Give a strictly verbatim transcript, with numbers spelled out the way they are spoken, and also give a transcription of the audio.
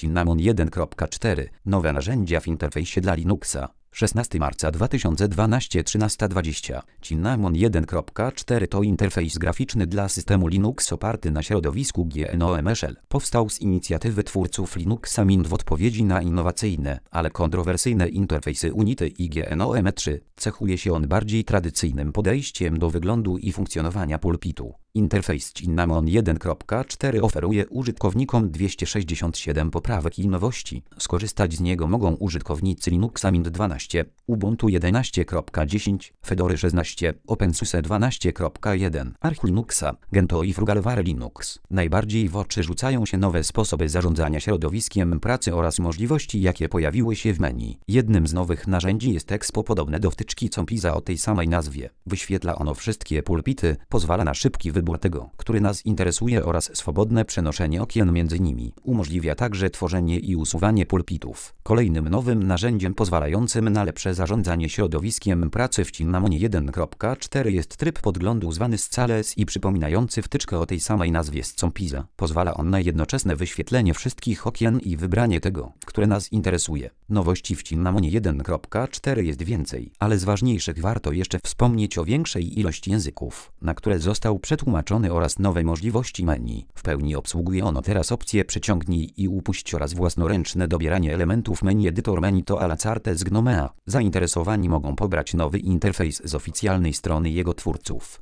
Cinnamon jeden kropka cztery. Nowe narzędzia w interfejsie dla Linuxa. szesnastego marca dwa tysiące dwunastego, trzynasta dwadzieścia. Cinnamon jeden kropka cztery to interfejs graficzny dla systemu Linux oparty na środowisku GNOME Shell. Powstał z inicjatywy twórców Linuxa Mint w odpowiedzi na innowacyjne, ale kontrowersyjne interfejsy Unity i GNOME trzy. Cechuje się on bardziej tradycyjnym podejściem do wyglądu i funkcjonowania pulpitu. Interfejs Cinnamon jeden kropka cztery oferuje użytkownikom dwieście sześćdziesiąt siedem poprawek i nowości. Skorzystać z niego mogą użytkownicy Linuxa Mint dwanaście, Ubuntu jedenaście kropka dziesięć, Fedory szesnaście, OpenSUSE dwanaście kropka jeden, Arch Linuxa, Gentoo i Frugalware Linux. Najbardziej w oczy rzucają się nowe sposoby zarządzania środowiskiem pracy oraz możliwości, jakie pojawiły się w menu. Jednym z nowych narzędzi jest Expo, podobne do wtyczki Compiza o tej samej nazwie. Wyświetla ono wszystkie pulpity, pozwala na szybki wybór tego, który nas interesuje oraz swobodne przenoszenie okien między nimi. Umożliwia także tworzenie i usuwanie pulpitów. Kolejnym nowym narzędziem pozwalającym na lepsze zarządzanie środowiskiem pracy w Cinnamonie jeden kropka cztery jest tryb podglądu zwany Scales i przypominający wtyczkę o tej samej nazwie z Compiza. Pozwala on na jednoczesne wyświetlenie wszystkich okien i wybranie tego, które nas interesuje. Nowości w Cinnamonie jeden kropka cztery jest więcej, ale z ważniejszych warto jeszcze wspomnieć o większej ilości języków, na które został przetłumaczony, oraz nowej możliwości menu. W pełni obsługuje ono teraz opcje przeciągnij i upuść oraz własnoręczne dobieranie elementów menu. Edytor menu to a la carte z GNOME. Zainteresowani mogą pobrać nowy interfejs z oficjalnej strony jego twórców.